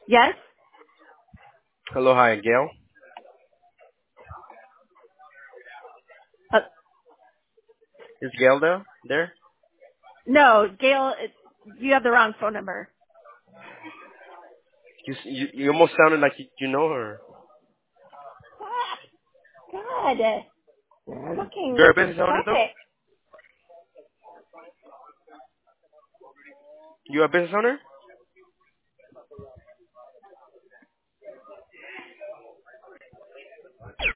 Yes? Hello, hi, Gail. Uh, Is Gail there? no, Gail, you have the wrong phone number. You almost sounded like you know her. God. Fucking, You're a business owner stop though? it. You a business owner?